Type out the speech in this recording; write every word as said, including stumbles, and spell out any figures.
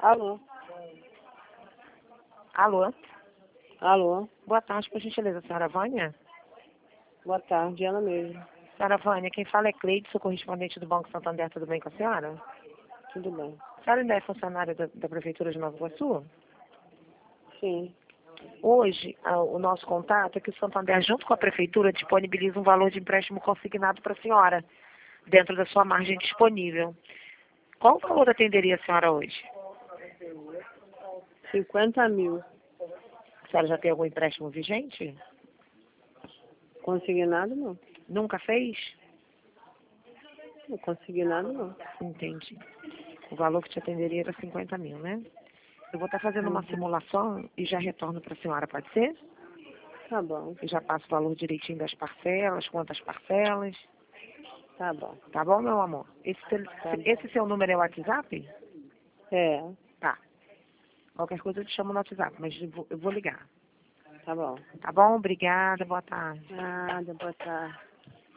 Alô? Alô? Alô? Boa tarde, por gentileza, senhora Vânia? Boa tarde, ela mesmo. Senhora Vânia, quem fala é Cleide, sou correspondente do Banco Santander, tudo bem com a senhora? Tudo bem. A senhora ainda é funcionária da, da Prefeitura de Nova Iguaçu? Sim. Hoje, ah, o nosso contato é que o Santander, junto com a Prefeitura, disponibiliza um valor de empréstimo consignado para a senhora, dentro da sua margem disponível. Qual o valor atenderia a senhora hoje? cinquenta mil. A senhora já tem algum empréstimo vigente? Consignado não. Nunca fez? Não consignado não. Entendi. O valor que te atenderia era cinquenta mil, né? Eu vou estar fazendo uma Uhum. simulação e já retorno para a senhora, pode ser? Tá bom, Eu já passo o valor direitinho das parcelas, quantas parcelas. tá bom. Tá bom, meu amor? Esse, tel- Tá bom. esse seu número é o WhatsApp? É, Tá. Qualquer coisa eu te chamo no WhatsApp, mas eu vou, eu vou ligar. tá bom. Tá bom? Obrigada, boa tarde. Nada, boa tarde.